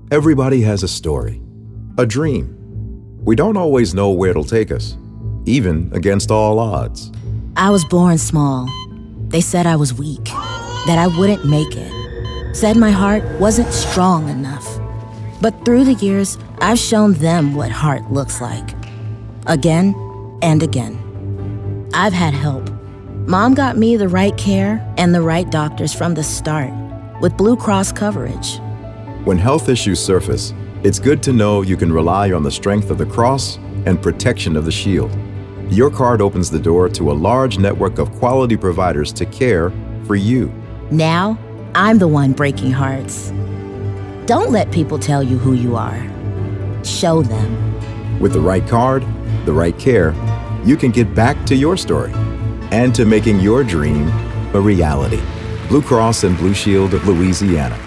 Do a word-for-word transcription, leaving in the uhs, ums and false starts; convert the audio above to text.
Everybody has a story, a dream. We don't always know where it'll take us, even against all odds. I was born small. They said I was weak, that I wouldn't make it. Said my heart wasn't strong enough. But through the years, I've shown them what heart looks like. Again and again. I've had help. Mom got me the right care and the right doctors from the start, with Blue Cross coverage. When health issues surface, it's good to know you can rely on the strength of the cross and protection of the shield. Your card opens the door to a large network of quality providers to care for you. Now, I'm the one breaking hearts. Don't let people tell you who you are. Show them. With the right card, the right care, you can get back to your story and to making your dream a reality. Blue Cross and Blue Shield of Louisiana.